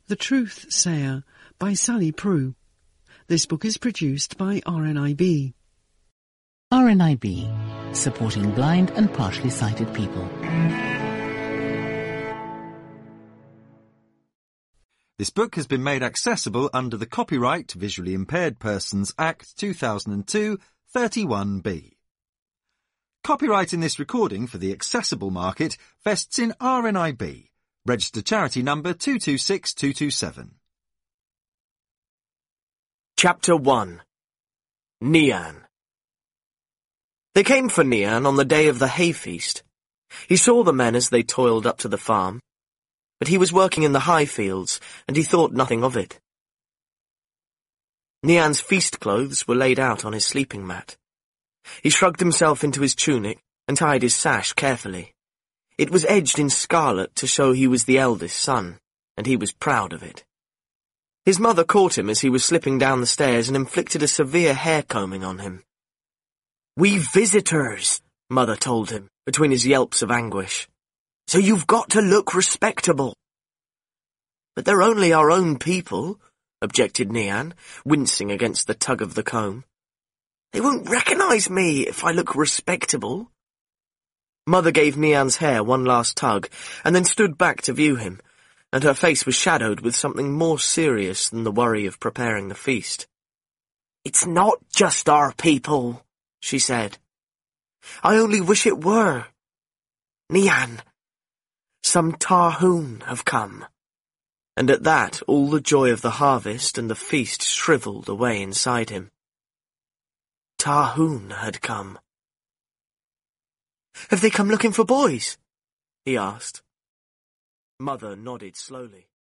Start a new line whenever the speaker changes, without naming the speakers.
The Truth Sayer by Sally Prue. This book is produced by RNIB.
RNIB, supporting blind and partially sighted people.
This book has been made accessible under the Copyright Visually Impaired Persons Act 2002, 31B. Copyright in this recording for the accessible market vests in RNIB, registered charity number 226227.
Chapter 1. Nian. They came for Nian on the day of the hay feast. He saw the men as they toiled up to the farm, but he was working in the high fields, and he thought nothing of it. Nian's feast clothes were laid out on his sleeping mat. He shrugged himself into his tunic and tied his sash carefully. It was edged in scarlet to show he was the eldest son, and he was proud of it. His mother caught him as he was slipping down the stairs and inflicted a severe hair-combing on him. "We've visitors," Mother told him, between his yelps of anguish. "So you've got to look respectable." "But they're only our own people," objected Nian, wincing against the tug of the comb. "They won't recognize me if I look respectable." Mother gave Nian's hair one last tug, and then stood back to view him, and her face was shadowed with something more serious than the worry of preparing the feast. "It's not just our people," she said. "I only wish it were. Nian, some Tarhoon have come." And at that all the joy of the harvest and the feast shriveled away inside him. Tarhoon had come. "Have they come looking for boys?" he asked. Mother nodded slowly.